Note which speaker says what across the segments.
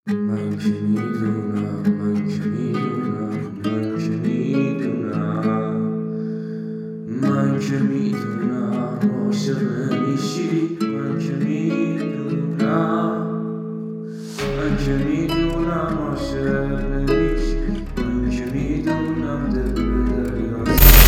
Speaker 1: من که میدونم عاشق نمیشی. من که میدونم عاشق نمیشی. من که میدونم دل به دریا.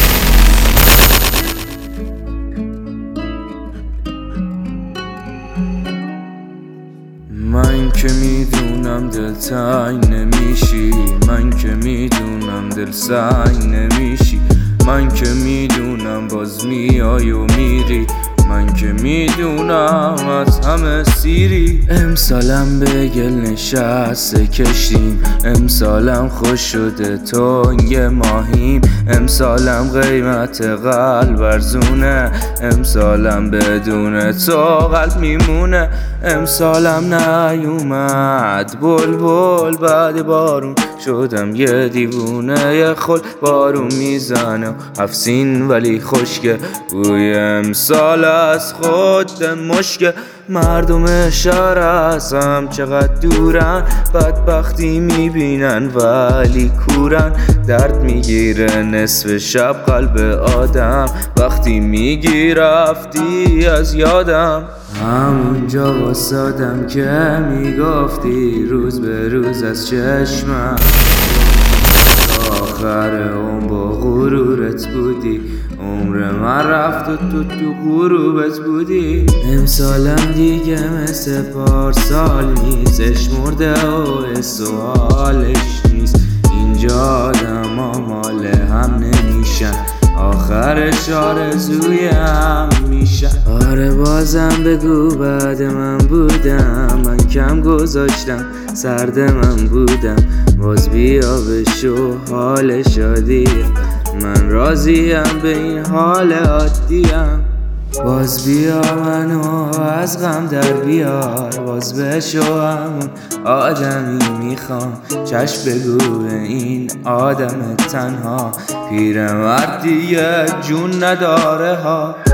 Speaker 1: من که میدونم دل تنگ نمیشی. من که میدونم دل سنگ نمیشی. من که میدونم باز میای و میری. من که میدونم از همه سیری. امسالم به گل نشسته کشتیم. امسالم خوش شده تنگ ماهیم. امسالم قیمت قلب ارزونه. امسالم بدون تو قلب میمونه. امسالم نیومد بلبل بعد بارون. شدم یه دیوونه، یه خل بارون میزنه و هفسین ولی خشکه. بوی امسال از خود مشکه. مردم شهر از هم چقدر دورن. بدبختی میبینن ولی کورن. درد میگیره نصف شب قلب آدم. وقتی میگی رفتی از یادم. همونجا واسادم که میگفتی روز به روز از چشمم. آخر اون با غرورت بودی. عمر من رفت و تو غروبت بودی. امسالم دیگه مثل پارسال نیست. مرده و سوالش نیست. اینجا آدم ها مال هم نمیشن. آخرش آرزوی هم میشن. آره بازم بگو بعد من بودم. من کم گذاشتم سرد من بودم. باز بیا بشو حال شادی. من راضیم به این حال عادیم. باز بیا منو از غم در بیار. باز بشو همون آدمی میخوام. چشم بگو به این آدم تنها. پیرمرد دیگه جون نداره ها.